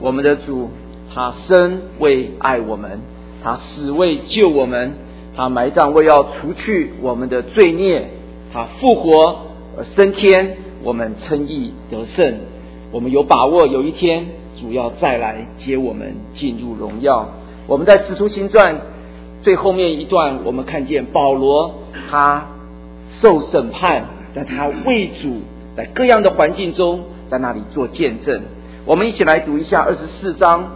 我们的主，他生为爱我们，他死为救我们，他埋葬为要除去我们的罪孽，他复活而升天，我们称义得胜。我们有把握有一天主要再来接我们进入荣耀。我们在使徒行传最后面一段，我们看见保罗他受审判，但他为主在各样的环境中在那里做见证。我们一起来读一下24章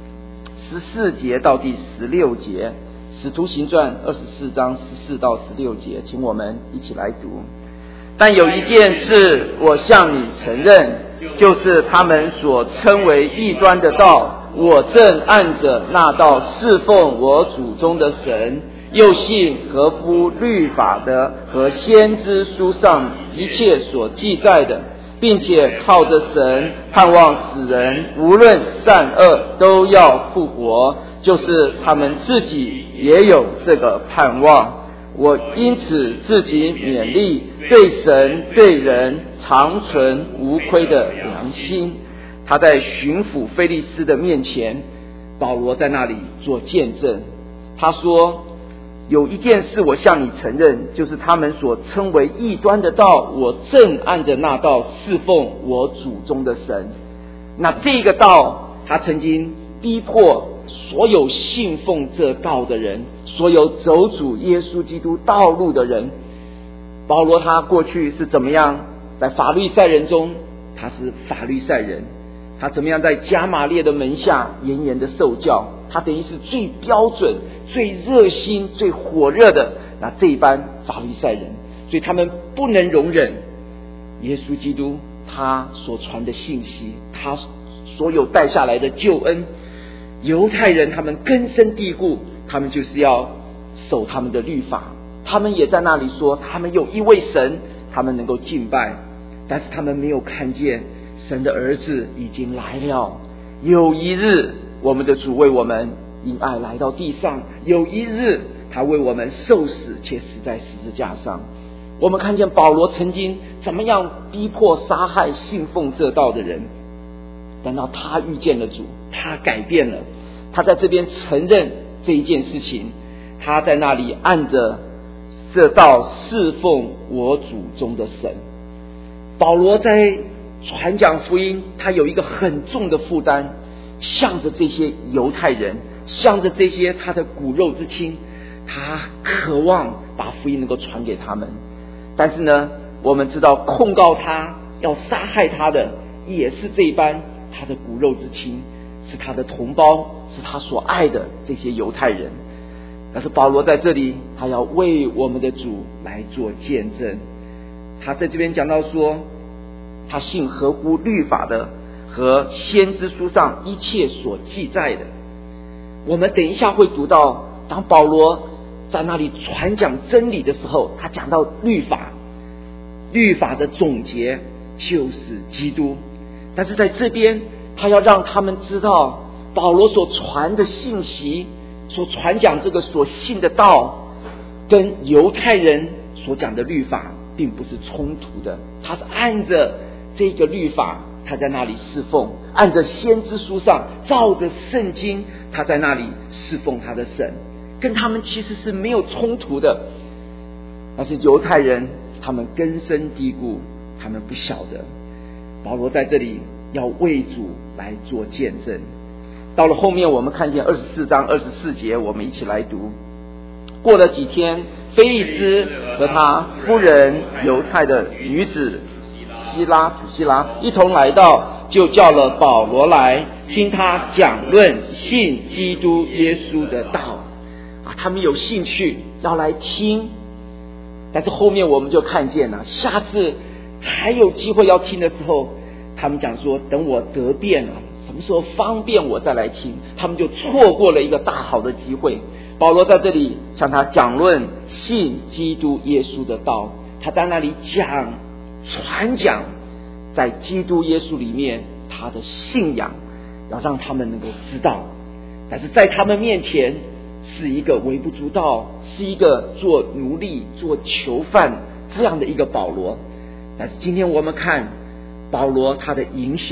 14节到第16节，使徒行传24章14到16节，请我们一起来读。但有一件事我向你承认，就是他们所称为异端的道，我正按着那道侍奉我祖宗的神，又信合乎律法的和先知书上一切所记载的，并且靠着神盼望死人无论善恶都要复活，就是他们自己也有这个盼望。我因此自己勉励，对神对人常存无亏的良心。他在巡抚腓力斯的面前，保罗在那里做见证。他说，有一件事我向你承认，就是他们所称为异端的道，我正按着那道侍奉我祖宗的神。那这个道，他曾经逼迫所有信奉这道的人，所有走主耶稣基督道路的人。保罗他过去是怎么样在法律赛人中，他是法律赛人，他怎么样在加马列的门下严严的受教，他等于是最标准最热心最火热的那这一班法律赛人，所以他们不能容忍耶稣基督他所传的信息，他所有带下来的救恩。犹太人他们根深蒂固，他们就是要守他们的律法，他们也在那里说他们有一位神，他们能够敬拜，但是他们没有看见神的儿子已经来了。有一日我们的主为我们因爱来到地上，有一日他为我们受死，且死在十字架上。我们看见保罗曾经怎么样逼迫杀害信奉这道的人，等到他遇见了主，他改变了，他在这边承认这一件事情，他在那里按着这道侍奉我祖宗的神。保罗在传讲福音，他有一个很重的负担，向着这些犹太人，向着这些他的骨肉之亲，他渴望把福音能够传给他们。但是呢，我们知道控告他要杀害他的也是这一班他的骨肉之亲，是他的同胞，是他所爱的这些犹太人。但是保罗在这里，他要为我们的主来做见证。他在这边讲到说，他信合乎律法的和先知书上一切所记载的。我们等一下会读到，当保罗在那里传讲真理的时候，他讲到律法，律法的总结就是基督。但是在这边他要让他们知道，保罗所传的信息，所传讲这个所信的道，跟犹太人所讲的律法并不是冲突的。他是按着这个律法，他在那里侍奉，按着先知书上，照着圣经，他在那里侍奉他的神，跟他们其实是没有冲突的。但是犹太人他们根深蒂固，他们不晓得。保罗在这里要为主来做见证。到了后面我们看见24章24节，我们一起来读。过了几天，腓力斯和他夫人犹太的女子土西拉一同来到，就叫了保罗来听他讲论信基督耶稣的道。他们有兴趣要来听，但是后面我们就看见了，下次还有机会要听的时候，他们讲说等我得便了，什么时候方便我再来听，他们就错过了一个大好的机会。保罗在这里向他讲论信基督耶稣的道，他在那里传讲在基督耶稣里面他的信仰，要让他们能够知道。但是在他们面前是一个微不足道，是一个做奴隶做囚犯这样的一个保罗。但是今天我们看保罗他的影响，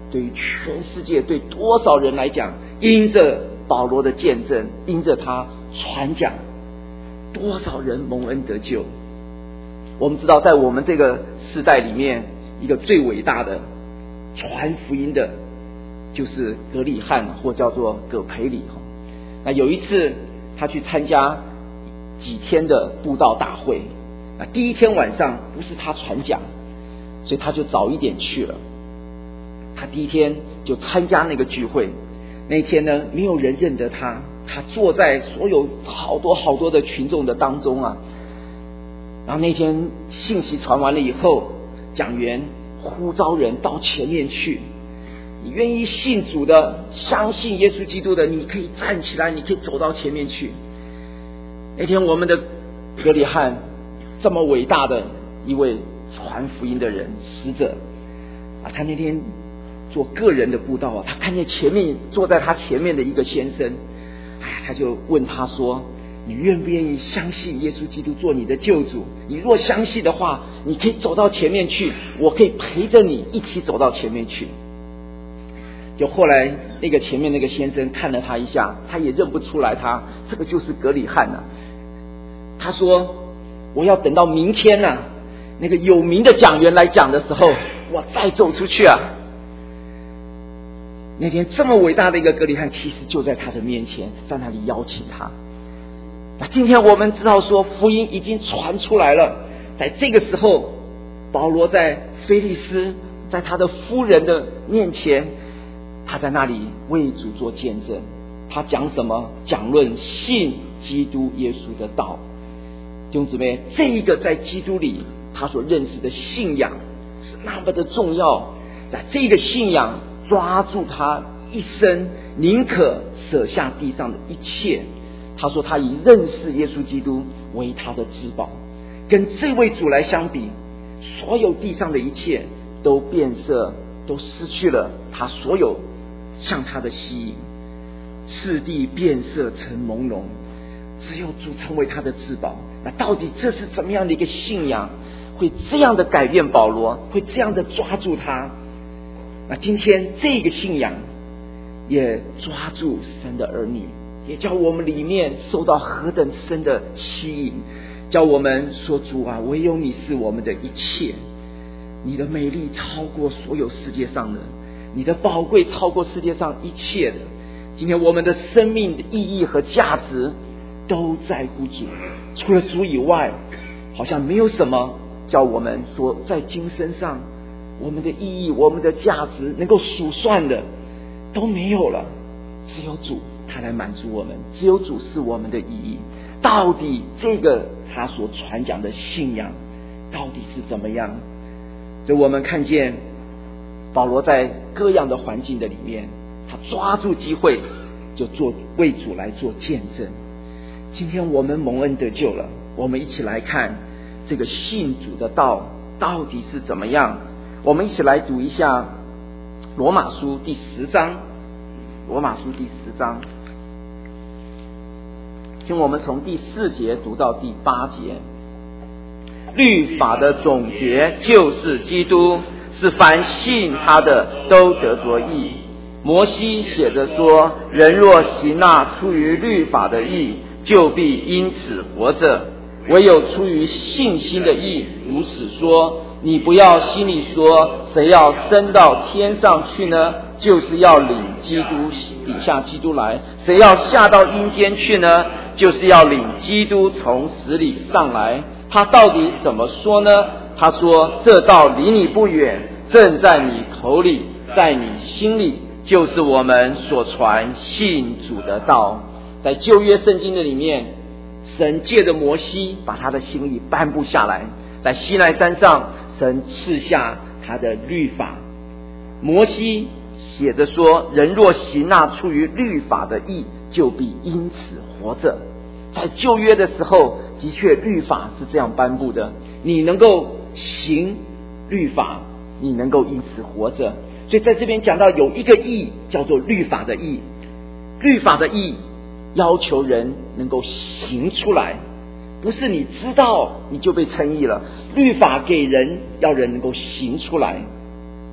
对于全世界，对多少人来讲，因着保罗的见证，因着他传讲，多少人蒙恩得救。我们知道在我们这个时代里面，一个最伟大的传福音的就是葛理翰，或叫做葛培理。那有一次他去参加几天的布道大会，那第一天晚上不是他传讲，所以他就早一点去了。他第一天就参加那个聚会，那天呢没有人认得他，他坐在所有好多的群众的当中啊。然后那天信息传完了以后，讲员呼召人到前面去，你愿意信主的，相信耶稣基督的，你可以站起来，你可以走到前面去。那天我们的葛理翰这么伟大的一位传福音的人使者啊，他那天做个人的布道啊，他看见前面坐在他前面的一个先生，他就问他说，你愿不愿意相信耶稣基督做你的救主？你若相信的话，你可以走到前面去，我可以陪着你一起走到前面去。就后来那个前面那个先生看了他一下，他也认不出来他这个就是葛理翰啊。他说，我要等到明天啊，那个有名的讲员来讲的时候，我再走出去啊。那天这么伟大的一个葛理翰，其实就在他的面前，在那里邀请他。那今天我们知道说，福音已经传出来了。在这个时候，保罗在腓利斯，在他的夫人的面前，他在那里为主做见证。他讲什么？讲论信基督耶稣的道。弟兄姊妹，这一个在基督里他所认识的信仰是那么的重要，在这个信仰抓住他一生，宁可舍下地上的一切。他说他以认识耶稣基督为他的至宝，跟这位主来相比，所有地上的一切都变色，都失去了他所有向他的吸引，世地变色成朦胧，只有主成为他的至宝。那到底这是怎么样的一个信仰，会这样的改变保罗，会这样的抓住他？那今天这个信仰也抓住神的儿女，也叫我们里面受到何等深的吸引，叫我们说，主啊，唯有你是我们的一切，你的美丽超过所有世界上的，你的宝贵超过世界上一切的。今天我们的生命的意义和价值都在乎主，除了主以外，好像没有什么叫我们说在今生上我们的意义，我们的价值能够数算的都没有了。只有主他来满足我们，只有主是我们的意义。到底这个他所传讲的信仰到底是怎么样？就我们看见保罗在各样的环境的里面，他抓住机会就为主来做见证。今天我们蒙恩得救了，我们一起来看这个信主的道到底是怎么样。我们一起来读一下罗马书第10章，罗马书第10章，请我们从第4节读到第8节。律法的总结就是基督，是凡信他的都得着义。摩西写着说，人若行那出于律法的义，就必因此活着。唯有出于信心的义，如此说，你不要心里说，谁要升到天上去呢？就是要领基督底下基督来。谁要下到阴间去呢？就是要领基督从死里上来。他到底怎么说呢？他说，这道离你不远，正在你口里，在你心里，就是我们所传信主的道。在旧约圣经的里面，神借着摩西把他的心意颁布下来，在西奈山上神赐下他的律法。摩西写着说，人若行那出于律法的义，就必因此活着。在旧约的时候，的确律法是这样颁布的，你能够行律法，你能够因此活着。所以在这边讲到有一个义叫做律法的义，律法的义要求人能够行出来，不是你知道你就被称义了，律法给人要人能够行出来。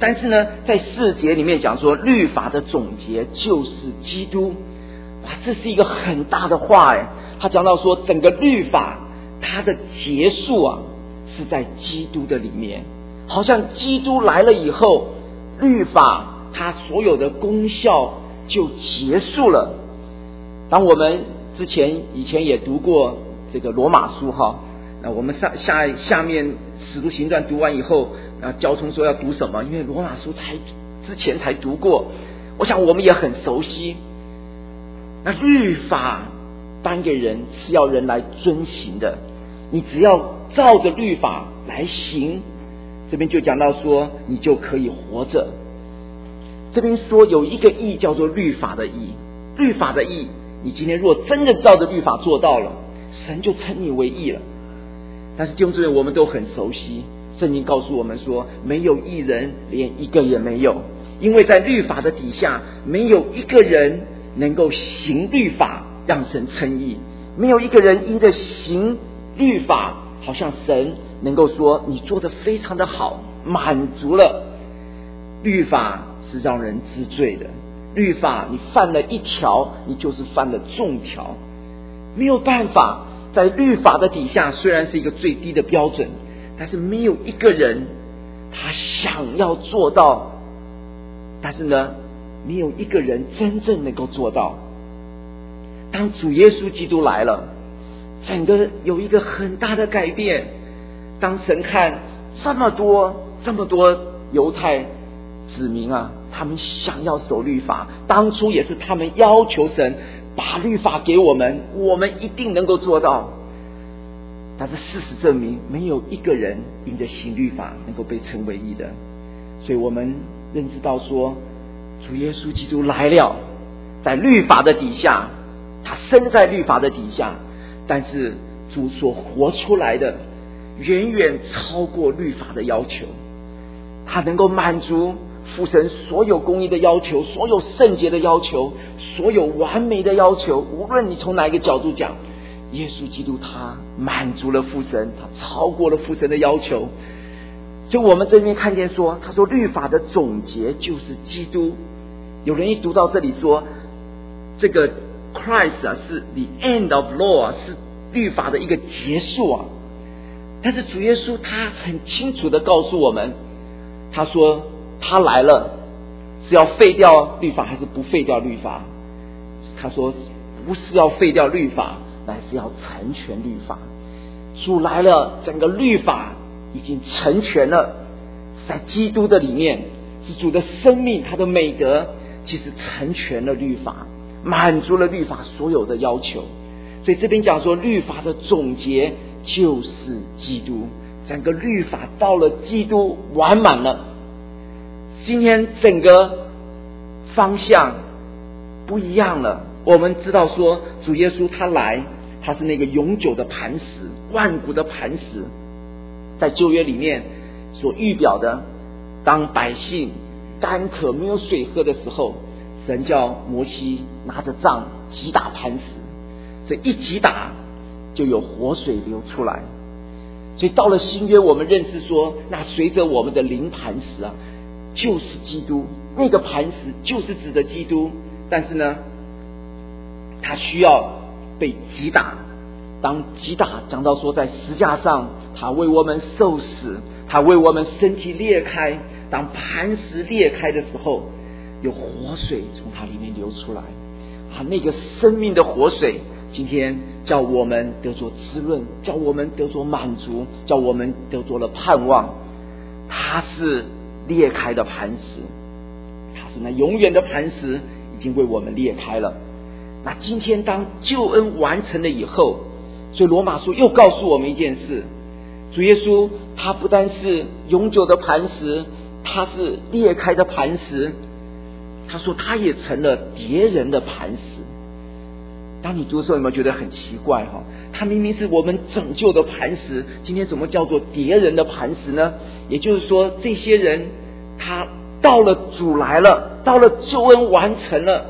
但是呢，在4节里面讲说，律法的总结就是基督。哇，这是一个很大的话哎。他讲到说，整个律法它的结束啊，是在基督的里面。好像基督来了以后，律法它所有的功效就结束了。当我们以前也读过这个罗马书哈，那我们下面使徒行传读完以后，交通说要读什么？因为罗马书之前才读过，我想我们也很熟悉。那律法颁给人是要人来遵行的，你只要照着律法来行，这边就讲到说你就可以活着。这边说有一个义叫做律法的义，律法的义，你今天若真的照着律法做到了，神就称你为义了。但是弟兄姊妹，我们都很熟悉，圣经告诉我们说，没有义人，连一个也没有，因为在律法的底下，没有一个人能够行律法让神称义，没有一个人因着行律法，好像神能够说你做得非常的好，满足了。律法是让人知罪的，律法你犯了一条，你就是犯了众条，没有办法。在律法的底下，虽然是一个最低的标准，但是没有一个人他想要做到，但是呢，没有一个人真正能够做到。当主耶稣基督来了，整个有一个很大的改变。当神看这么多犹太子民啊，他们想要守律法，当初也是他们要求神把律法给我们，我们一定能够做到。但是事实证明，没有一个人因着行律法能够被称为义的。所以我们认知到说，主耶稣基督来了，在律法的底下，他身在律法的底下，但是主所活出来的远远超过律法的要求，他能够满足父神所有公义的要求，所有圣洁的要求，所有完美的要求。无论你从哪一个角度讲，耶稣基督他满足了父神，他超过了父神的要求。所以我们这边看见说，他说律法的总结就是基督。有人一读到这里说，这个 Christ 啊是 the end of law 啊，是律法的一个结束啊。但是主耶稣他很清楚的告诉我们，他说他来了是要废掉律法还是不废掉律法？他说不是要废掉律法，乃是要成全律法。主来了，整个律法已经成全了，在基督的里面，是主的生命，他的美德其实成全了律法，满足了律法所有的要求。所以这边讲说律法的总结就是基督，整个律法到了基督完满了。今天整个方向不一样了。我们知道说主耶稣他来，他是那个永久的磐石，万古的磐石。在旧约里面所预表的，当百姓干渴没有水喝的时候，神叫摩西拿着杖击打磐石，这一击打就有活水流出来。所以到了新约，我们认识说，那随着我们的灵磐石啊，就是基督，那个磐石就是指的基督。但是呢，他需要被击打。当击打讲到说在十架上他为我们受死，他为我们身体裂开，当磐石裂开的时候，有活水从它里面流出来啊，那个生命的活水今天叫我们得着滋润，叫我们得着满足，叫我们得着了盼望。它是裂开的磐石，它是那永远的磐石，已经为我们裂开了。那今天当救恩完成了以后，所以罗马书又告诉我们一件事，主耶稣他不但是永久的磐石，他是裂开的磐石，他说他也成了别人的磐石。当你读的时候，有没有觉得很奇怪哈？他明明是我们拯救的磐石，今天怎么叫做别人的磐石呢？也就是说，这些人他到了主来了，到了救恩完成了，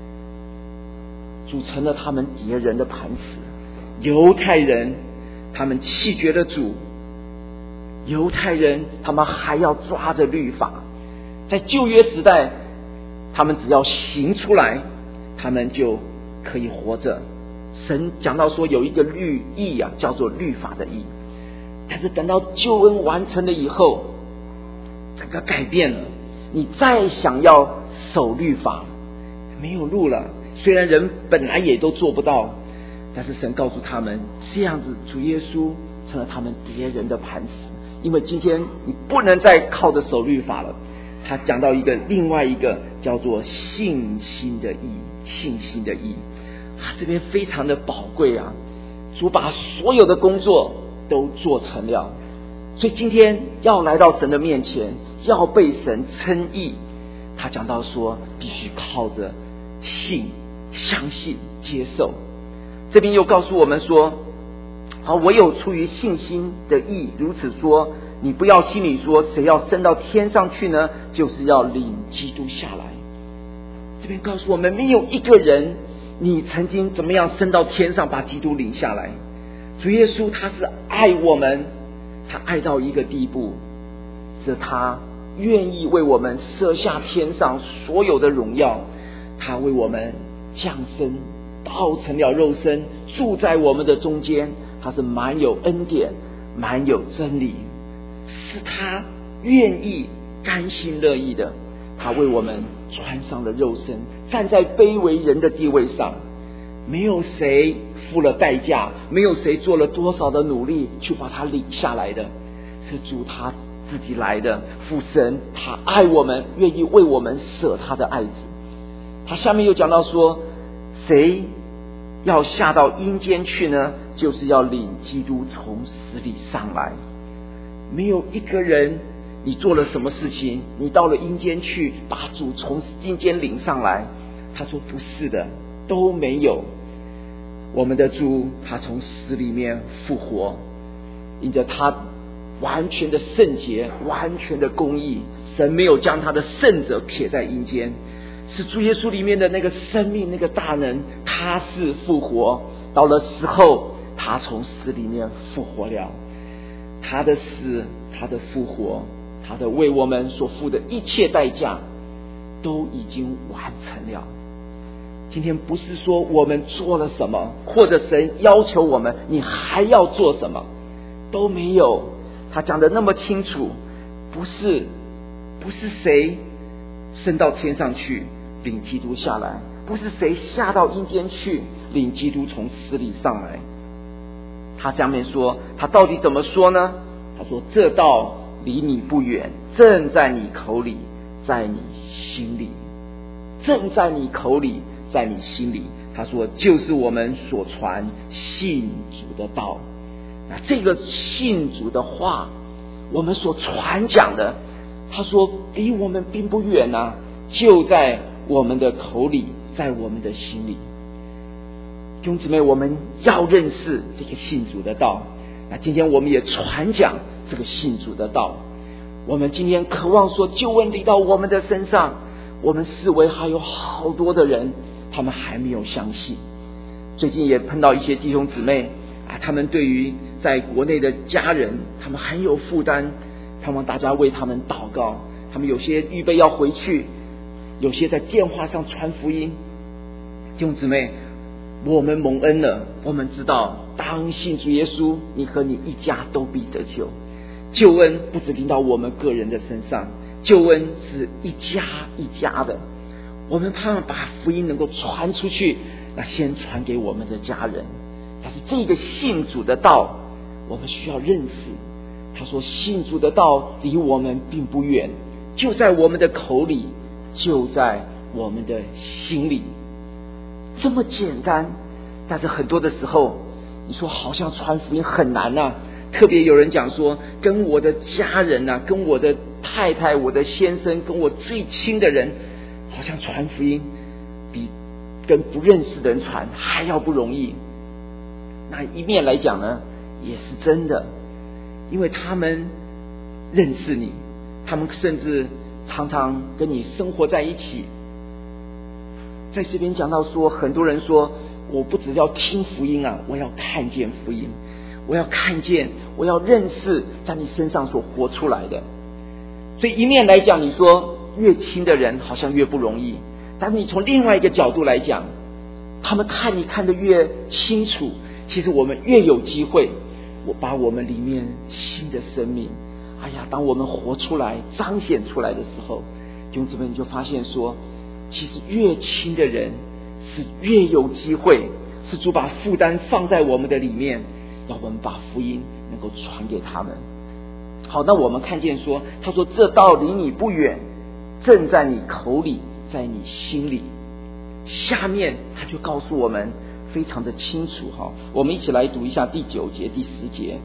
主成了他们别人的磐石。犹太人他们弃绝了主，犹太人他们还要抓着律法， 在旧约时代，他们只要行出来，他们就可以活着。神讲到说有一个律义啊，叫做律法的义。但是等到救恩完成了以后，整个改变了。你再想要守律法，没有路了。虽然人本来也都做不到，但是神告诉他们，这样子主耶稣成了他们敌人的磐石。因为今天你不能再靠着守律法了。他讲到另外一个叫做信心的义，信心的义这边非常的宝贵啊！主把所有的工作都做成了，所以今天要来到神的面前，要被神称义，他讲到说必须靠着信、相信、接受。这边又告诉我们说，唯有出于信心的义，如此说，你不要心里说谁要升到天上去呢，就是要领基督下来。这边告诉我们，没有一个人你曾经怎么样升到天上把基督领下来。主耶稣他是爱我们，他爱到一个地步，是他愿意为我们舍下天上所有的荣耀，他为我们降生，道成了肉身，住在我们的中间。他是满有恩典，满有真理，是他愿意甘心乐意的。他为我们穿上了肉身，站在卑微人的地位上，没有谁付了代价，没有谁做了多少的努力去把他领下来的，是主他自己来的。父神他爱我们，愿意为我们舍他的爱子。他下面又讲到说，谁要下到阴间去呢，就是要领基督从死里上来。没有一个人你做了什么事情，你到了阴间去把主从阴间领上来，他说不是的，都没有。我们的主他从死里面复活，因着他完全的圣洁，完全的公义，神没有将他的圣者撇在阴间，是主耶稣里面的那个生命，那个大能，他是复活，到了时候他从死里面复活了。他的死，他的复活，他的为我们所付的一切代价都已经完成了。今天不是说我们做了什么，或者神要求我们你还要做什么，都没有。他讲得那么清楚，不是谁升到天上去领基督下来，不是谁下到阴间去领基督从死里上来。他下面说，他到底怎么说呢？他说，这道离你不远，正在你口里，在你心里，正在你口里，在你心里。他说就是我们所传信主的道。那这个信主的话，我们所传讲的，他说离我们并不远啊，就在我们的口里，在我们的心里。弟兄姊妹，我们要认识这个信主的道。那今天我们也传讲这个信主的道。我们今天渴望说救恩临到我们的身上，我们视为还有好多的人他们还没有相信。最近也碰到一些弟兄姊妹他们对于在国内的家人他们很有负担，盼望大家为他们祷告。他们有些预备要回去，有些在电话上传福音。弟兄姊妹，我们蒙恩了，我们知道当信主耶稣，你和你一家都必得救。救恩不只临到我们个人的身上，救恩是一家一家的。我们盼望把福音能够传出去，那先传给我们的家人。但是这个信主的道我们需要认识。他说信主的道离我们并不远，就在我们的口里，就在我们的心里。这么简单，但是很多的时候你说好像传福音很难啊。特别有人讲说，跟我的家人跟我的太太，我的先生，跟我最亲的人，好像传福音比跟不认识的人传还要不容易。那一面来讲呢，也是真的，因为他们认识你，他们甚至常常跟你生活在一起。在这边讲到说，很多人说我不只要听福音我要看见福音，我要看见，我要认识在你身上所活出来的。所以一面来讲，你说越亲的人好像越不容易，但是你从另外一个角度来讲，他们看你看得越清楚，其实我们越有机会，我把我们里面新的生命，当我们活出来彰显出来的时候，弟兄姊妹，你就发现说，其实越亲的人是越有机会，是主把负担放在我们的里面，要我们把福音能够传给他们。好，那我们看见说，他说这道离你不远，正在你口里，在你心里。下面他就告诉我们非常的清楚，我们一起来读一下第9节第10节。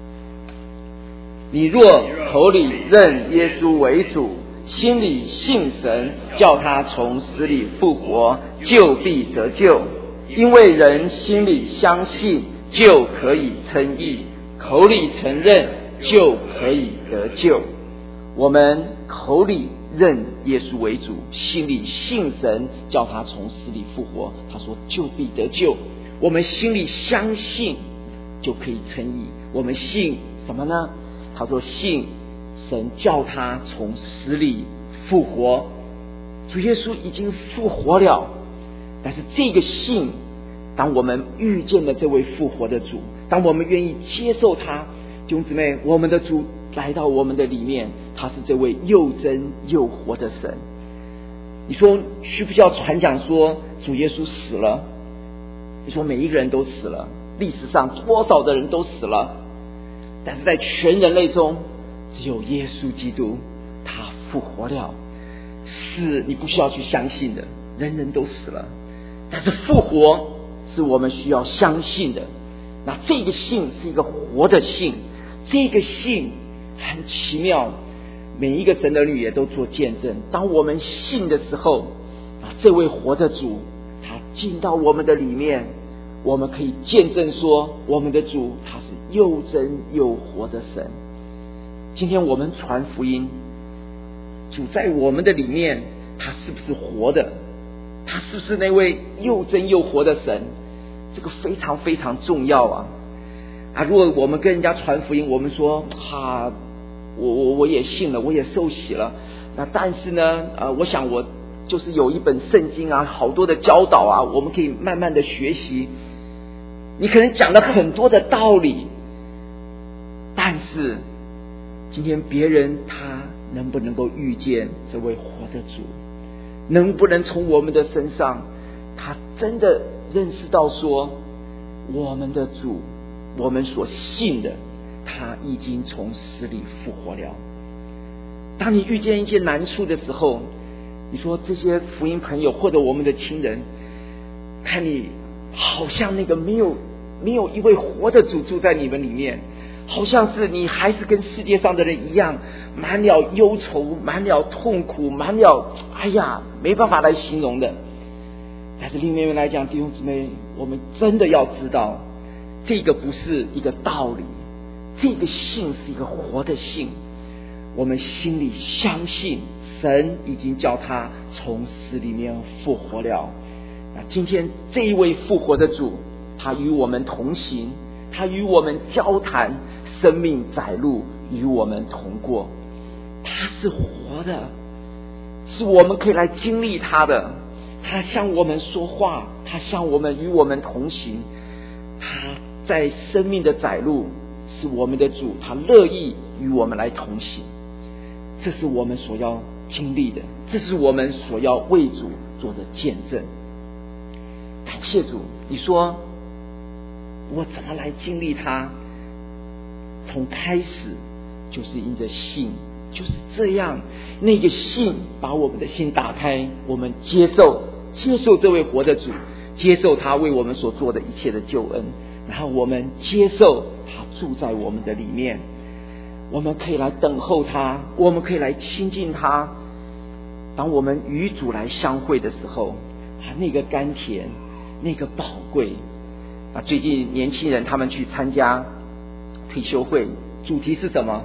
你若口里认耶稣为主，心里信神，叫他从死里复活，就必得救。因为人心里相信，就可以称义，口里承认，就可以得救。我们口里认耶稣为主，心里信神，叫他从死里复活，他说就必得救。我们心里相信就可以称义。我们信什么呢？他说信神叫他从死里复活。主耶稣已经复活了，但是这个信，当我们遇见了这位复活的主，当我们愿意接受他，弟兄姊妹，我们的主来到我们的里面，他是这位又真又活的神。你说需不需要传讲说主耶稣死了？你说每一个人都死了，历史上多少的人都死了，但是在全人类中，只有耶稣基督他复活了。死你不需要去相信的，人人都死了，但是复活是我们需要相信的。那这个信是一个活的信，这个信很奇妙，每一个神的女也都做见证。当我们信的时候，这位活的主他进到我们的里面，我们可以见证说，我们的主他是又真又活的神。今天我们传福音，主在我们的里面，他是不是活的？他是不是那位又真又活的神？这个非常非常重要啊！如果我们跟人家传福音，我们说我也信了，我也受洗了，那但是呢我想我就是有一本圣经好多的教导我们可以慢慢的学习。你可能讲了很多的道理，但是今天别人他能不能够遇见这位活的主？能不能从我们的身上，他真的认识到说，我们的主，我们所信的，他已经从死里复活了。当你遇见一些难处的时候，你说这些福音朋友或者我们的亲人，看你好像那个没有一位活的主住在你们里面，好像是你还是跟世界上的人一样，满了忧愁，满了痛苦，满了没办法来形容的。但是另一面来讲，弟兄姊妹，我们真的要知道，这个不是一个道理，这个信是一个活的信。我们心里相信神已经叫他从死里面复活了。那今天这一位复活的主，他与我们同行，他与我们交谈，生命载路与我们同过。他是活的，是我们可以来经历他的。他向我们说话，他向我们与我们同行，他在生命的载路，是我们的主，他乐意与我们来同行。这是我们所要经历的，这是我们所要为主做的见证。感谢主，你说我怎么来经历他？从开始就是因着信，就是这样，那个信把我们的心打开，我们接受这位活的主，接受他为我们所做的一切的救恩，然后我们接受他住在我们的里面，我们可以来等候他，我们可以来亲近他。当我们与主来相会的时候，那个甘甜，那个宝贵。最近年轻人他们去参加退休会，主题是什么？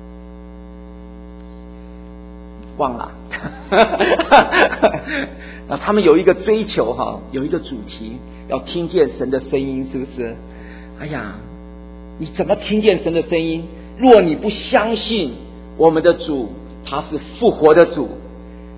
忘了。他们有一个追求有一个主题，要听见神的声音，是不是？你怎么听见神的声音？若你不相信我们的主他是复活的主，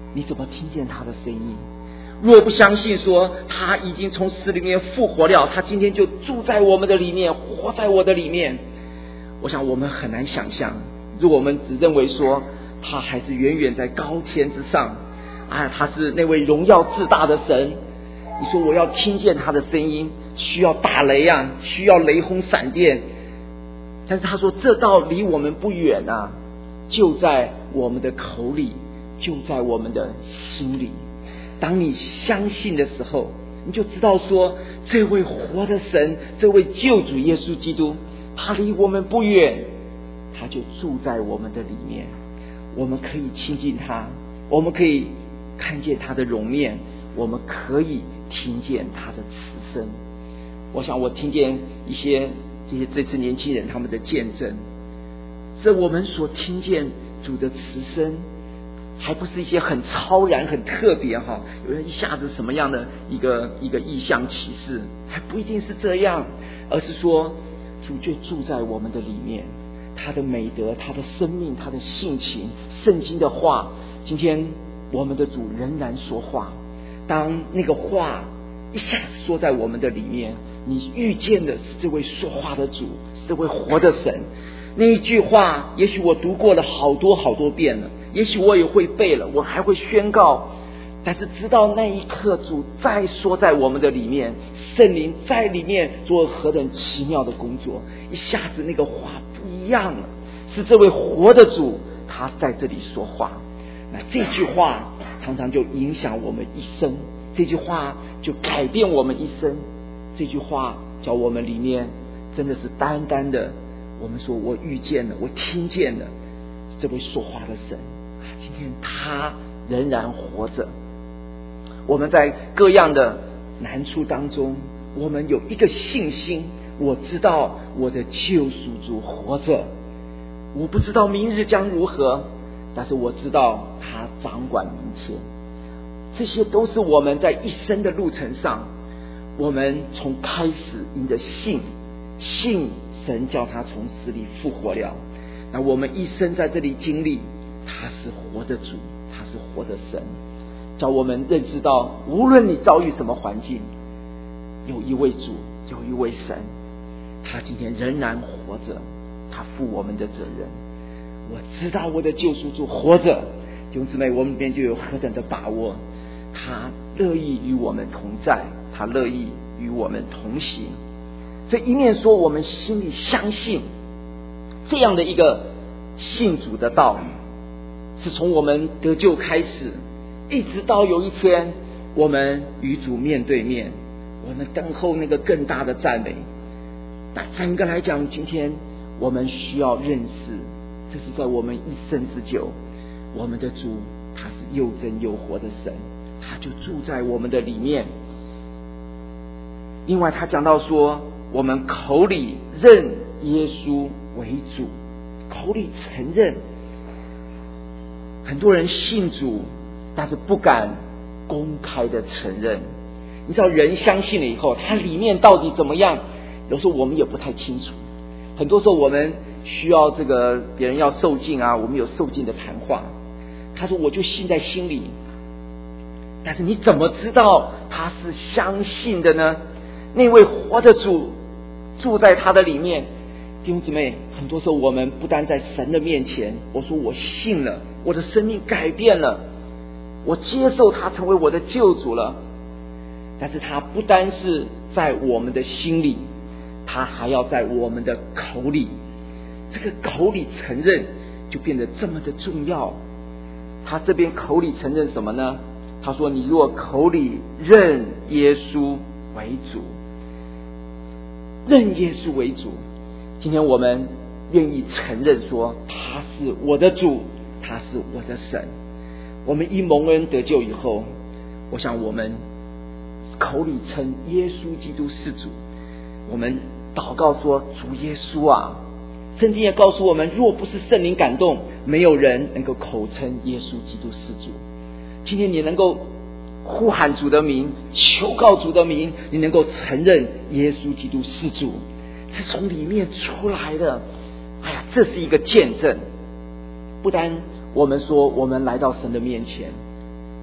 你怎么听见他的声音？若不相信说他已经从死里面复活了，他今天就住在我们的里面，活在我的里面，我想我们很难想象。如果我们只认为说他还是远远在高天之上，他是那位荣耀至大的神，你说我要听见他的声音，需要打雷啊，需要雷轰闪电，但是他说这道离我们不远啊，就在我们的口里，就在我们的心里。当你相信的时候，你就知道说这位活的神，这位救主耶稣基督，他离我们不远，他就住在我们的里面，我们可以亲近他，我们可以看见他的容面，我们可以听见他的慈声。我想我听见一些这次年轻人他们的见证，这我们所听见主的慈声，还不是一些很超然很特别哈，有人一下子什么样的一个异象启示，还不一定是这样，而是说主就住在我们的里面，他的美德，他的生命，他的性情，圣经的话，今天我们的主仍然说话。当那个话一下子说在我们的里面，你遇见的是这位说话的主，是这位活的神。那一句话也许我读过了好多好多遍了，也许我也会背了，我还会宣告，但是直到那一刻主再说在我们的里面，圣灵在里面做何等奇妙的工作，一下子那个话不一样了，是这位活的主他在这里说话。那这句话常常就影响我们一生，这句话就改变我们一生，这句话叫我们里面真的是单单的，我们说我遇见了，我听见了这位说话的神，今天他仍然活着。我们在各样的难处当中，我们有一个信心，我知道我的救赎主活着，我不知道明日将如何，但是我知道他掌管明天。这些都是我们在一生的路程上，我们从开始因着信神叫他从死里复活了，那我们一生在这里经历，他是活的主，他是活的神，叫我们认识到无论你遭遇什么环境，有一位主，有一位神，他今天仍然活着，他负我们的责任。我知道我的救赎主活着，弟兄姊妹，我们里面就有何等的把握，他乐意与我们同在，他乐意与我们同行。这一面说我们心里相信这样的一个信主的道理，是从我们得救开始，一直到有一天我们与主面对面，我们等候那个更大的赞美。那整个来讲，今天我们需要认识，这是在我们一生之久，我们的主他是又真又活的神，他就住在我们的里面。另外他讲到说，我们口里认耶稣为主，口里承认。很多人信主，但是不敢公开的承认。你知道人相信了以后，他里面到底怎么样，有时候我们也不太清楚。很多时候我们需要别人要受尽啊，我们有受尽的谈话，他说我就信在心里，但是你怎么知道他是相信的呢？那位活的主住在他的里面。弟兄姊妹，很多时候我们不单在神的面前，我说我信了，我的生命改变了，我接受他成为我的救主了，但是他不单是在我们的心里，他还要在我们的口里。这个口里承认就变得这么的重要。他这边口里承认什么呢？他说你若口里认耶稣为主，认耶稣为主。今天我们愿意承认说他是我的主，他是我的神。我们一蒙恩得救以后，我想我们口里称耶稣基督是主，我们祷告说主耶稣啊，圣经也告诉我们，若不是圣灵感动，没有人能够口称耶稣基督是主。今天你能够呼喊主的名，求告主的名，你能够承认耶稣基督是主，是从里面出来的。这是一个见证。不单我们说我们来到神的面前，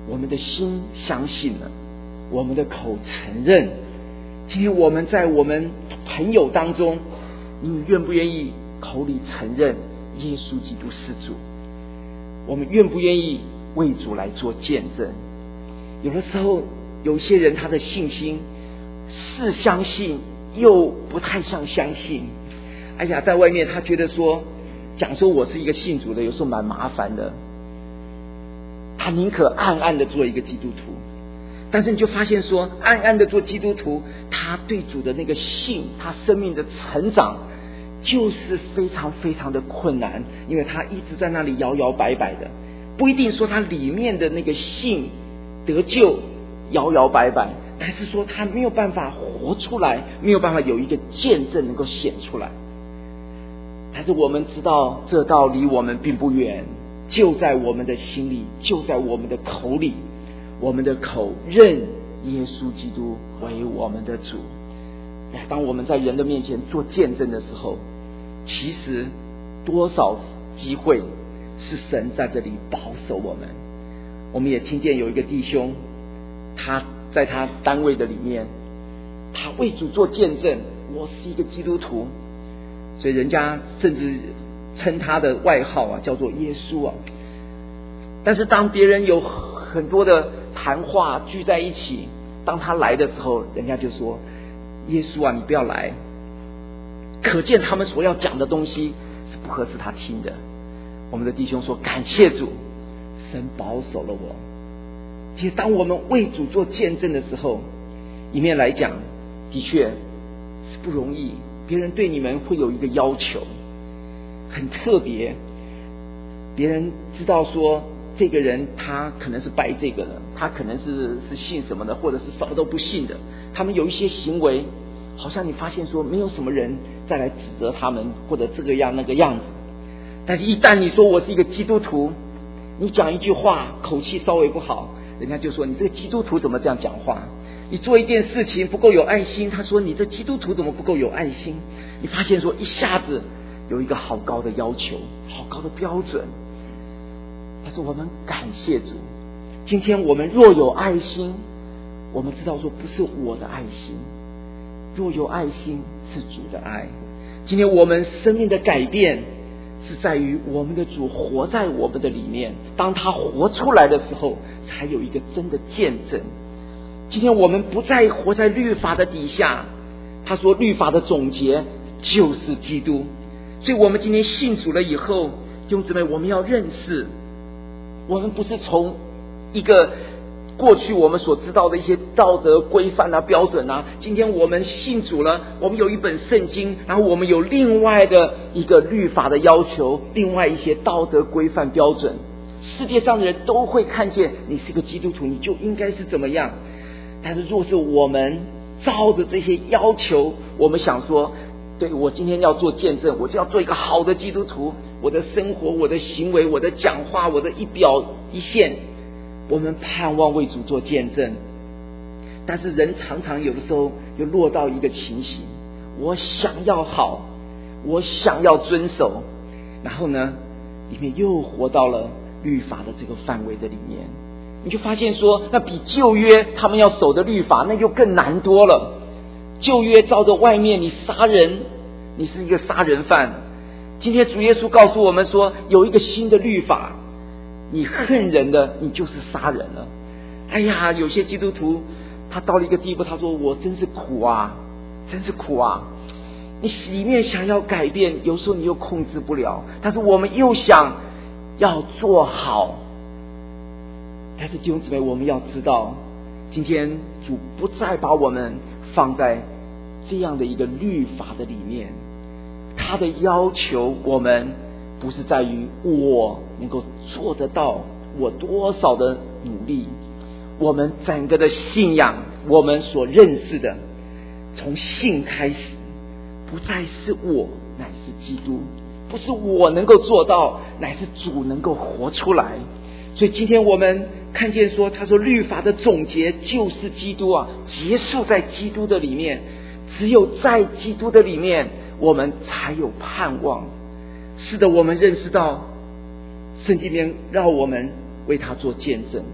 我们的心相信了，我们的口承认。今天我们在我们朋友当中，你愿不愿意口里承认耶稣基督是主？我们愿不愿意为主来做见证？有的时候有些人他的信心是相信又不太像相信。哎呀，在外面他觉得说讲说我是一个信主的，有时候蛮麻烦的，他宁可暗暗的做一个基督徒。但是你就发现说，暗暗的做基督徒，他对主的那个信，他生命的成长就是非常非常的困难，因为他一直在那里摇摇摆摆的，不一定说他里面的那个信得救摇摇摆摆，但是说他没有办法活出来，没有办法有一个见证能够显出来。但是我们知道这道离我们并不远，就在我们的心里，就在我们的口里。我们的口认耶稣基督为我们的主。当我们在人的面前做见证的时候，其实多少机会是神在这里保守我们。我们也听见有一个弟兄，他在他单位的里面，他为主做见证，我是一个基督徒，所以人家甚至称他的外号叫做耶稣。但是当别人有很多的谈话聚在一起，当他来的时候，人家就说耶稣你不要来，可见他们所要讲的东西是不合适他听的。我们的弟兄说感谢主，神保守了我。其实当我们为主做见证的时候，一面来讲的确是不容易，别人对你们会有一个要求很特别，别人知道说这个人他可能是拜这个的，他可能是信什么的，或者是什么都不信的，他们有一些行为好像你发现说没有什么人再来指责他们，或者这个样那个样子。但是一旦你说我是一个基督徒，你讲一句话口气稍微不好，人家就说你这个基督徒怎么这样讲话？你做一件事情不够有爱心，他说你这基督徒怎么不够有爱心？你发现说一下子有一个好高的要求，好高的标准。但是我们感谢主，今天我们若有爱心，我们知道说不是我的爱心，若有爱心是主的爱。今天我们生命的改变是在于我们的主活在我们的里面，当他活出来的时候，才有一个真的见证。今天我们不再活在律法的底下，他说律法的总结就是基督。所以我们今天信主了以后，弟兄姊妹，我们要认识，我们不是从一个过去我们所知道的一些道德规范标准今天我们信主了，我们有一本圣经，然后我们有另外的一个律法的要求，另外一些道德规范标准。世界上的人都会看见你是个基督徒，你就应该是怎么样。但是若是我们照着这些要求，我们想说对，我今天要做见证，我就要做一个好的基督徒，我的生活，我的行为，我的讲话，我的一表一线，我们盼望为主做见证。但是人常常有的时候就落到一个情形，我想要好，我想要遵守，然后呢里面又活到了律法的这个范围的里面，你就发现说那比旧约他们要守的律法那又更难多了。旧约照着外面你杀人，你是一个杀人犯，今天主耶稣告诉我们说有一个新的律法，你恨人的你就是杀人了。哎呀，有些基督徒他到了一个地步，他说我真是苦啊，真是苦啊。你里面想要改变，有时候你又控制不了，但是我们又想要做好。但是弟兄姊妹，我们要知道，今天主不再把我们放在这样的一个律法的里面，他的要求我们不是在于我能够做得到，我多少的努力，我们整个的信仰，我们所认识的，从信开始，不再是我，乃是基督，不是我能够做到，乃是主能够活出来。所以今天我们看见说，他说律法的总结就是基督结束在基督的里面，只有在基督的里面我们才有盼望。是的，我们认识到圣经里面让我们为他做见证，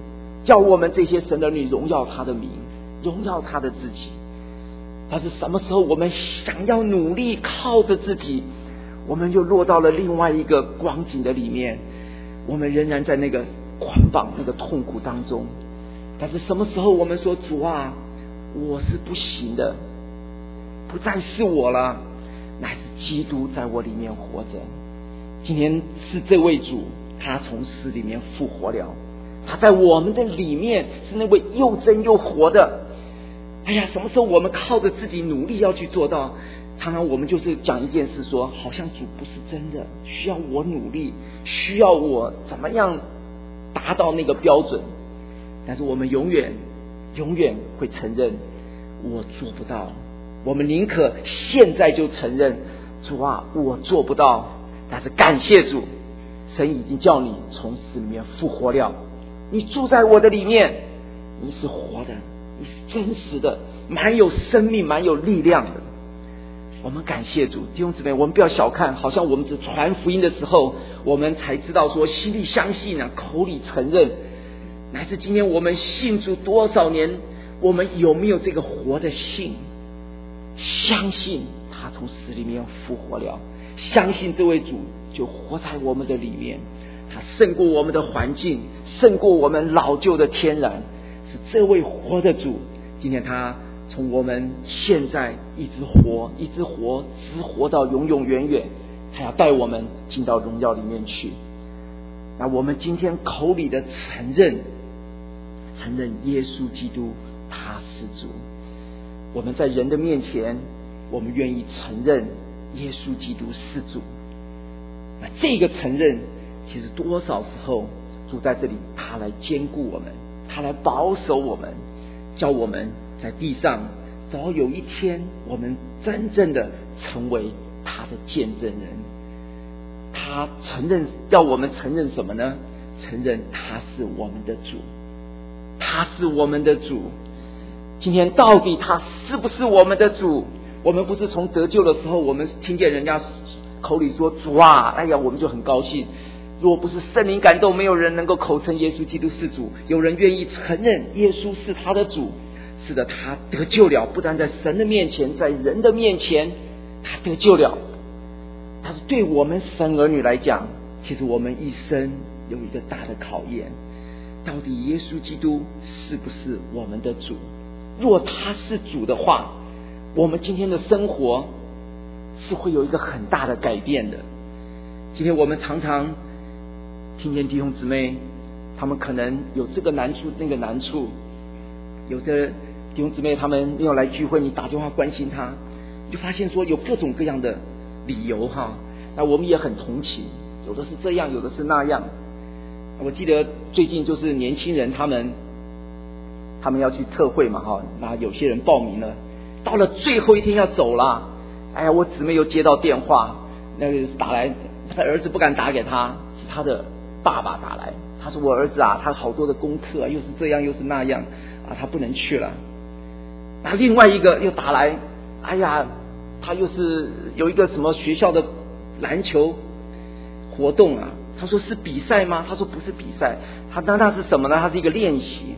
叫我们这些神的儿女荣耀他的名，荣耀他的自己。但是什么时候我们想要努力靠着自己，我们又落到了另外一个光景的里面，我们仍然在那个捆绑、那个痛苦当中。但是什么时候我们说，主啊，我是不行的，不再是我了，乃是基督在我里面活着。今天是这位主，他从死里面复活了，他在我们的里面是那位又真又活的。哎呀，什么时候我们靠着自己努力要去做到？常常我们就是讲一件事说，好像主不是真的，需要我努力，需要我怎么样达到那个标准。但是我们永远会承认我做不到。我们宁可现在就承认，主啊，我做不到。但是感谢主，神已经叫你从死里面复活了，你住在我的里面，你是活的，你是真实的，蛮有生命，蛮有力量的。我们感谢主。弟兄姊妹，我们不要小看，好像我们只传福音的时候，我们才知道说心里相信啊，口里承认。乃至今天我们信主多少年，我们有没有这个活的信？相信他从死里面复活了，相信这位主就活在我们的里面，他胜过我们的环境，胜过我们老旧的天然，是这位活的主。今天他从我们现在一直活，直活到永永远远，他要带我们进到荣耀里面去。那我们今天口里的承认耶稣基督他是主，我们在人的面前，我们愿意承认耶稣基督是主。那这个承认，其实多少时候主在这里，他来坚固我们，他来保守我们，叫我们在地上早有一天，我们真正的成为他的见证人。他要我们承认什么呢？承认他是我们的主，他是我们的主。今天到底他是不是我们的主？我们不是从得救的时候，我们听见人家口里说主啊，哎呀，我们就很高兴。如果不是圣灵感动，没有人能够口称耶稣基督是主。有人愿意承认耶稣是他的主，是的，他得救了，不但在神的面前，在人的面前他得救了。但是对我们神儿女来讲，其实我们一生有一个大的考验，到底耶稣基督是不是我们的主？若他是主的话，我们今天的生活是会有一个很大的改变的。今天我们常常听见弟兄姊妹，他们可能有这个难处那个难处，有的弟兄姊妹他们没有来聚会，你打电话关心他，你就发现说有各种各样的理由哈。那我们也很同情，有的是这样，有的是那样。我记得最近就是年轻人他们要去特会嘛哈，那有些人报名了，到了最后一天要走了，哎呀，我姊妹又接到电话，那个打来，他儿子不敢打给他，是他的爸爸打来，他说我儿子啊，他好多的功课又是这样又是那样啊，他不能去了。那另外一个又打来，哎呀，他又是有一个什么学校的篮球活动啊，他说是比赛吗？他说不是比赛，那是什么呢？他是一个练习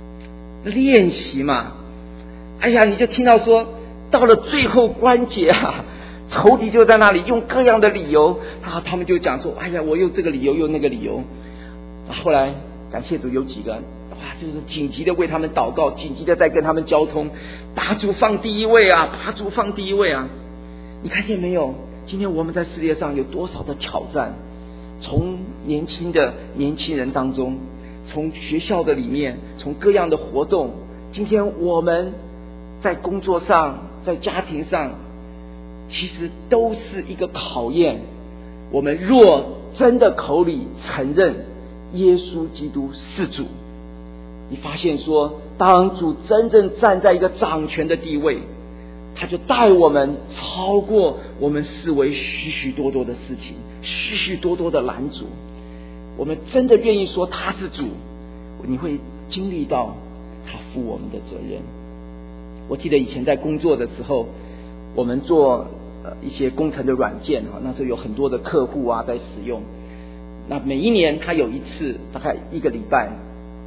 嘛。哎呀，你就听到说到了最后关节啊，仇敌就在那里用各样的理由，他们就讲说，哎呀，我又这个理由又那个理由。后来感谢主有几个就是紧急的为他们祷告，紧急的在跟他们交通，把主放第一位啊，把主放第一位啊。你看见没有？今天我们在世界上有多少的挑战，从年轻人当中，从学校的里面，从各样的活动，今天我们在工作上，在家庭上，其实都是一个考验。我们若真的口里承认耶稣基督是主，你发现说，当主真正站在一个掌权的地位，他就带我们超过我们视为许许多多的事情，许许多多的拦阻。我们真的愿意说他是主，你会经历到他负我们的责任。我记得以前在工作的时候，我们做一些工程的软件啊，那时候有很多的客户啊在使用。那每一年他有一次大概1个礼拜，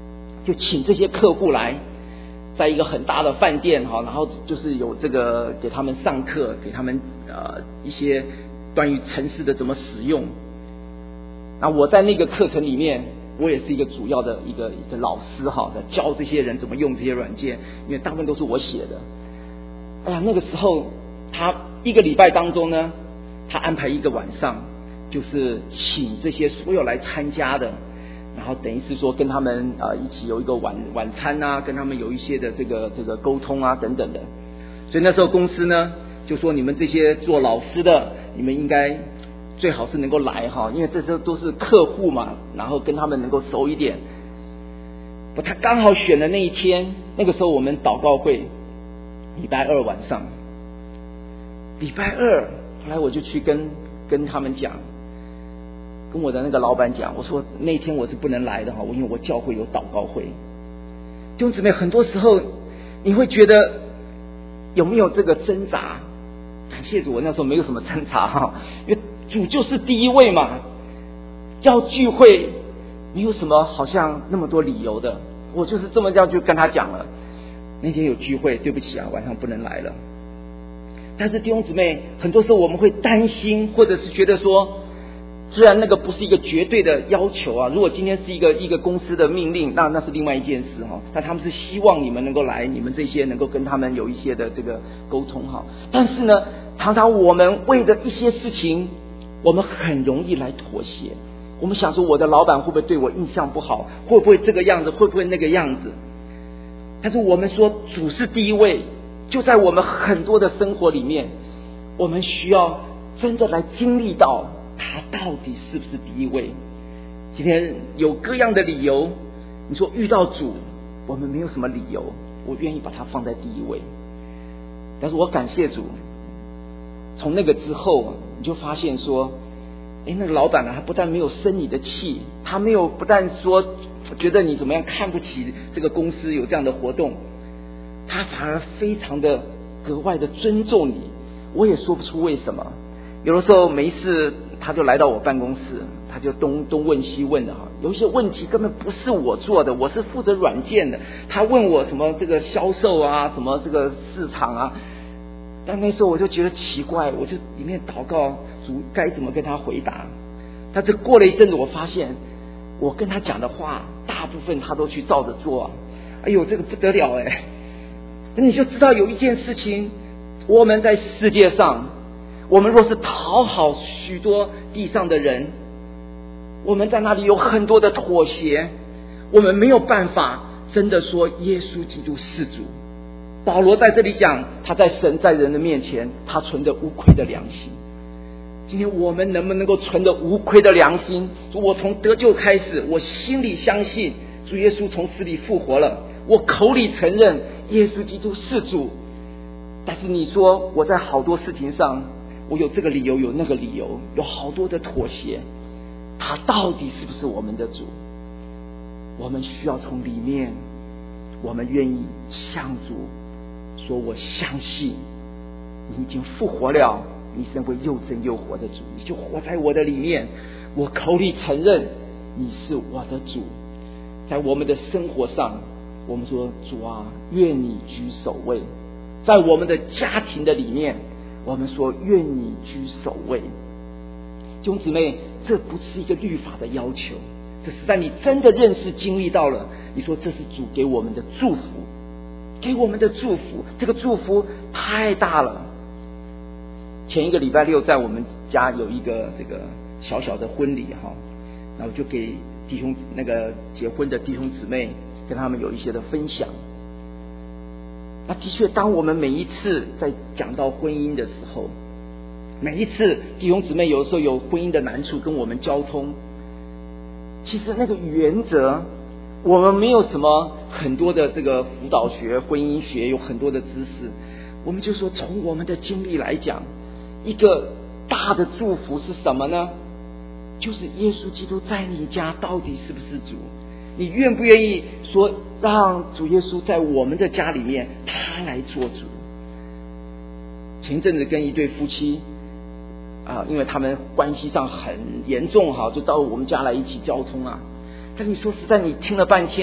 就请这些客户来，在一个很大的饭店哈，然后就是有这个给他们上课，给他们一些关于程式的怎么使用。那我在那个课程里面，我也是一个主要的一个老师哈，教这些人怎么用这些软件，因为大部分都是我写的。哎呀，那个时候他一个礼拜当中呢，他安排一个晚上，就是请这些所有来参加的，然后等于是说跟他们一起有一个晚餐啊，跟他们有一些的这个沟通啊等等的。所以那时候公司呢就说，你们这些做老师的，你们应该最好是能够来哈，因为这些都是客户嘛，然后跟他们能够熟一点。他刚好选的那一天，那个时候我们祷告会礼拜二晚上，礼拜二后来我就去跟他们讲，跟我的那个老板讲，我说那天我是不能来的哈，因为我教会有祷告会。弟兄姊妹，很多时候你会觉得有没有这个挣扎？感谢主，我那时候没有什么挣扎哈，因为主就是第一位嘛。要聚会没有什么好像那么多理由的，我就是这么样就跟他讲了。那天有聚会，对不起啊，晚上不能来了。但是弟兄姊妹，很多时候我们会担心，或者是觉得说，虽然那个不是一个绝对的要求啊，如果今天是一个公司的命令，那是另外一件事哈。但他们是希望你们能够来，你们这些能够跟他们有一些的这个沟通哈。但是呢，常常我们为了一些事情，我们很容易来妥协。我们想说，我的老板会不会对我印象不好？会不会这个样子？会不会那个样子？但是我们说主是第一位，就在我们很多的生活里面，我们需要真的来经历到他到底是不是第一位。今天有各样的理由，你说遇到主，我们没有什么理由，我愿意把他放在第一位。但是我感谢主，从那个之后，你就发现说，那个老板呢，他不但没有生你的气，他没有不但说觉得你怎么样看不起这个公司有这样的活动，他反而非常的格外的尊重你。我也说不出为什么，有的时候没事他就来到我办公室，他就东问西问的哈，有一些问题根本不是我做的，我是负责软件的，他问我什么这个销售啊，什么这个市场啊，但那时候我就觉得奇怪，我就里面祷告主该怎么跟他回答。但是过了一阵子，我发现我跟他讲的话大部分他都去照着做啊，哎呦这个不得了哎！那你就知道有一件事情，我们在世界上，我们若是讨好许多地上的人，我们在那里有很多的妥协，我们没有办法真的说耶稣基督是主。保罗在这里讲，他在神在人的面前，他存着无愧的良心。今天我们能不能够存着无愧的良心，说我从得救开始，我心里相信主耶稣从死里复活了，我口里承认耶稣基督是主。但是你说我在好多事情上，我有这个理由有那个理由，有好多的妥协，他到底是不是我们的主？我们需要从里面，我们愿意向主说，我相信你已经复活了，你是位又真又活的主，你就活在我的里面，我口里承认你是我的主。在我们的生活上，我们说主啊，愿你居首位。在我们的家庭的里面，我们说愿你居首位。弟兄姊妹，这不是一个律法的要求，这是在你真的认识经历到了，你说这是主给我们的祝福，给我们的祝福，这个祝福太大了。前一个礼拜六在我们家有一个这个小小的婚礼哈，那我就给弟兄那个结婚的弟兄姊妹跟他们有一些的分享。那的确，当我们每一次在讲到婚姻的时候，每一次弟兄姊妹有时候有婚姻的难处跟我们交通，其实那个原则我们没有什么很多的这个辅导学、婚姻学有很多的知识，我们就说从我们的经历来讲，一个大的祝福是什么呢？就是耶稣基督在你家到底是不是主？你愿不愿意说让主耶稣在我们的家里面他来做主？前一阵子跟一对夫妻因为他们关系上很严重就到我们家来一起交通啊。但你说实在，你听了半天，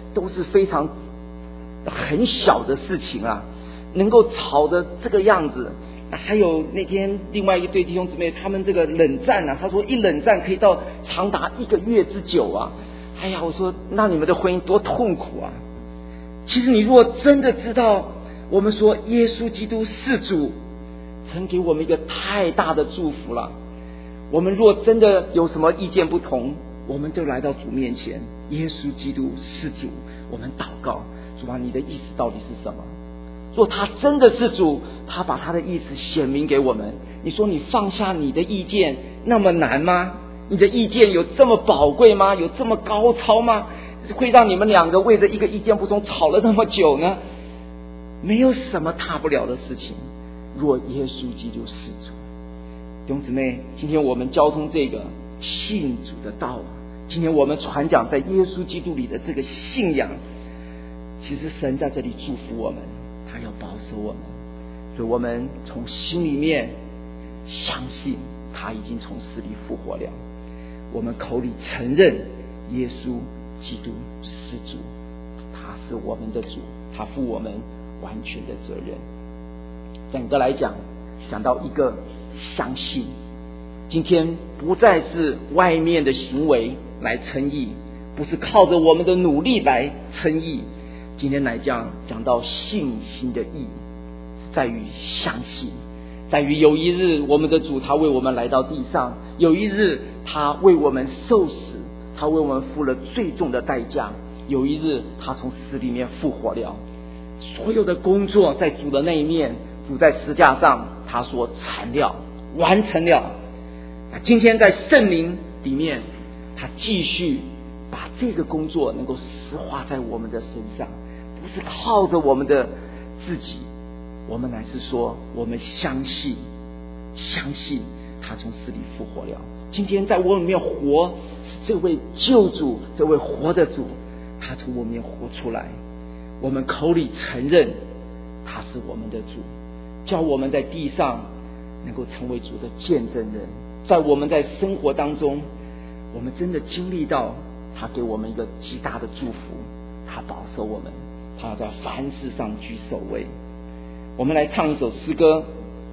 都是非常很小的事情啊，能够吵得这个样子。还有那天另外一对弟兄姊妹，他们这个冷战啊，他说一冷战可以到长达1个月之久啊。哎呀，我说那你们的婚姻多痛苦啊！其实你如果真的知道，我们说耶稣基督是主，曾给我们一个太大的祝福了。我们若真的有什么意见不同，我们就来到主面前，耶稣基督是主，我们祷告，主啊，你的意思到底是什么？若他真的是主，他把他的意思显明给我们，你说你放下你的意见那么难吗？你的意见有这么宝贵吗？有这么高超吗？会让你们两个为着一个意见不同吵了那么久呢？没有什么大不了的事情，若耶稣基督是主。弟兄姊妹，今天我们交通这个信主的道，今天我们传讲在耶稣基督里的这个信仰，其实神在这里祝福我们，他要保守我们，所以我们从心里面相信他已经从死里复活了，我们口里承认耶稣基督是主，他是我们的主，他负我们完全的责任。整个来讲到一个相信，今天不再是外面的行为来称义，不是靠着我们的努力来称义，今天来讲到信心的义，在于相信，在于有一日我们的主他为我们来到地上，有一日他为我们受死，他为我们付了最重的代价，有一日他从死里面复活了。所有的工作在主的那一面，主在十架上他说成了，完成了。今天在圣灵里面，他继续把这个工作能够实化在我们的身上，不是靠着我们的自己，我们乃是说我们相信他从死里复活了。今天在我里面活，是这位救主，这位活的主，他从我们里面活出来，我们口里承认他是我们的主，叫我们在地上能够成为主的见证人。在我们在生活当中，我们真的经历到他给我们一个极大的祝福，他保守我们，他要在凡事上居首位。我们来唱一首诗歌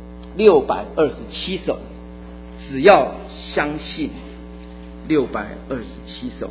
627首，只要相信，627首，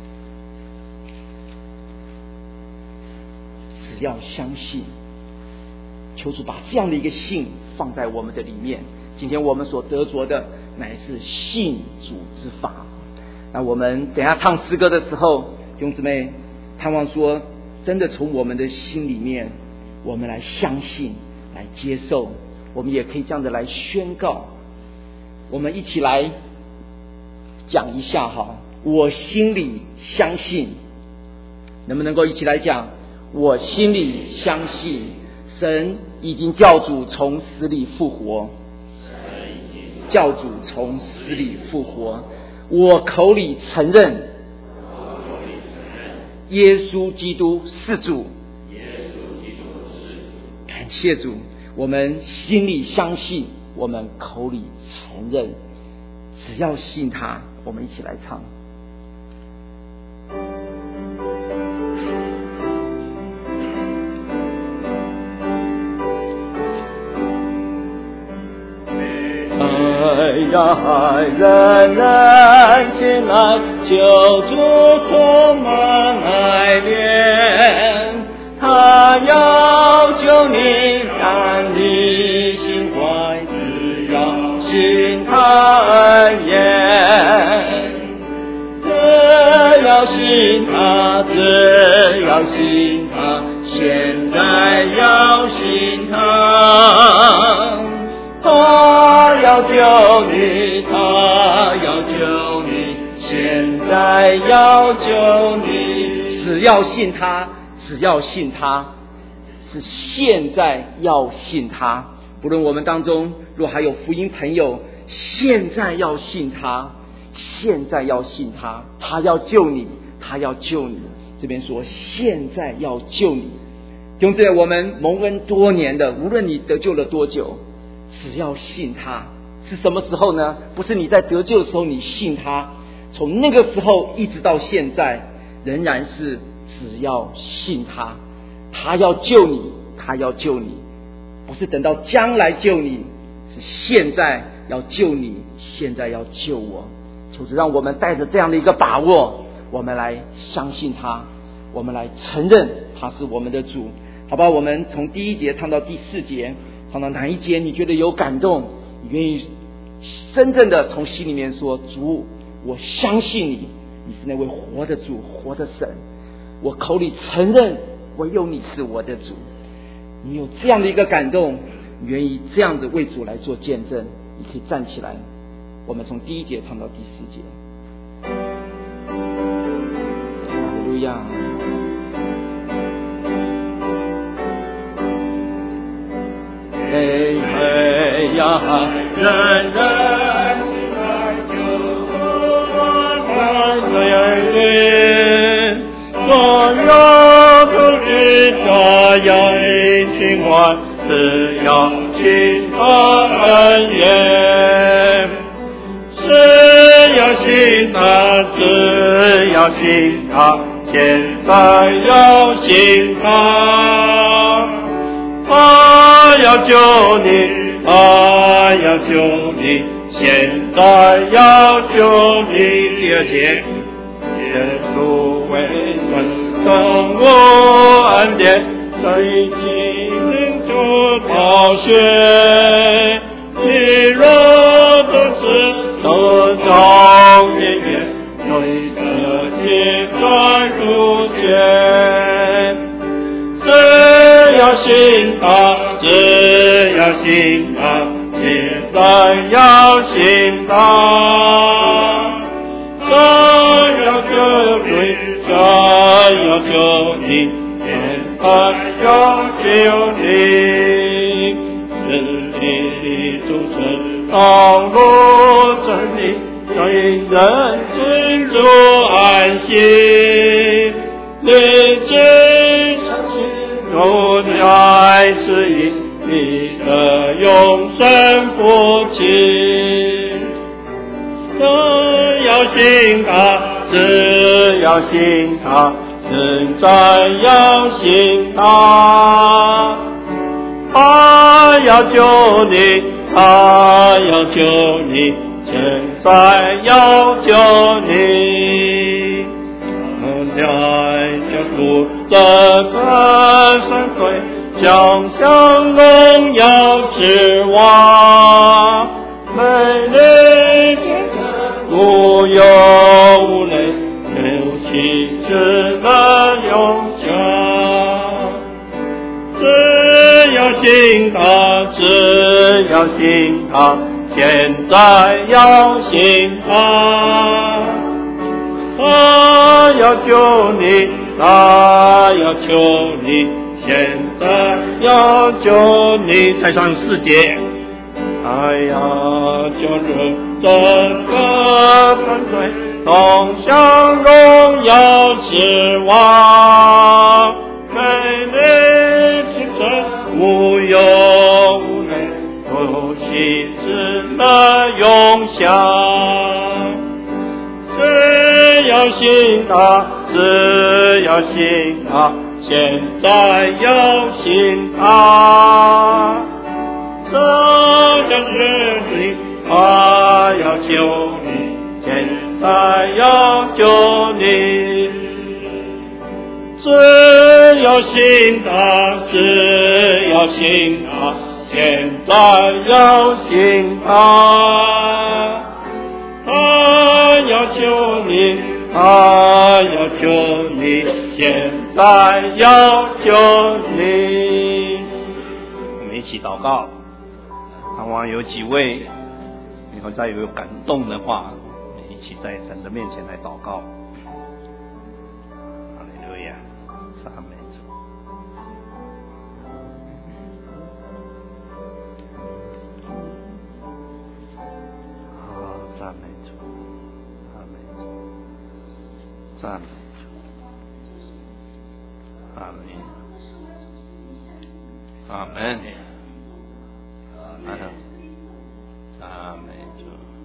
只要相信。求主把这样的一个信放在我们的里面，今天我们所得着的乃是信主之法。那我们等一下唱诗歌的时候，弟兄姊妹，盼望说真的从我们的心里面，我们来相信，来接受，我们也可以这样的来宣告。我们一起来讲一下哈，我心里相信，能不能够一起来讲？我心里相信神已经叫主从死里复活，叫主从死里复活。我口里承认耶稣基督是主，感谢主。我们心里相信，我们口里承认，只要信他。我们一起来唱。 让人人前来，救主充满爱怜，他要救你让你心怀，只要信他恩言，只要信他，只要信他，现在要信他，他要救你，他要救你，现在要救你。 只要信他，只要信他，是现在要信他。不论我们当中若还有福音朋友，现在要信他，现在要信他，他要救你，他要救你。这边说现在要救你。弟兄姊妹，我们蒙恩多年的，无论你得救了多久，只要信他。是什么时候呢？不是你在得救的时候你信他，从那个时候一直到现在，仍然是只要信他，他要救你，他要救你，不是等到将来救你，是现在要救你，现在要救我。求主让我们带着这样的一个把握，我们来相信他，我们来承认他是我们的主。好吧，我们从第1节唱到第4节，唱到哪一节你觉得有感动，你愿意真正的从心里面说，主，我相信你，你是那位活的主，活的神，我口里承认唯有你是我的主。你有这样的一个感动，你愿意这样子为主来做见证，你可以站起来，我们从第1节唱到第4节。哈利路亚。 嘿嘿呀，人人起来就爱人，所有都知这样情怀，只要信他恩言，只要信他，只要信他，现在要信他，他要救你，他要救你，现在要救你。第2节，耶稣为人等我恩典，谁经就宝血，你若不是得着面眼，对这些在主前，只要信他，只要信他，现在要信他，他要救你，他要救你，现在要救你。真理主持道路真理，让人进入安息，你只相信有你爱是因你的永生福气，只要信他，只要信他，现在要信他，他要救你，他要救你，现在要救你。来救主这个神会，将向荣耀之王，美丽天真无忧无泪，有气质的永恒。只要信他，只要信他，现在要信他，他要救你，他要救你，现在要救你。再上4节，他要救人这个犯罪，同享荣耀之王，美丽清纯无忧无泪，有气质的永享。只要信他，只要信他，现在要信他，这就是你，他要救你，现在要救你。只要信他，只要信他，现在要信他，他要救你，他要救你，现在要救你。我们一起祷告，盼望有几位以后再有感动的话，我们一起在神的面前来祷告。哈利路亚，赞美主。赞美主，赞美主，赞美主，阿门，阿门，阿门，阿门主。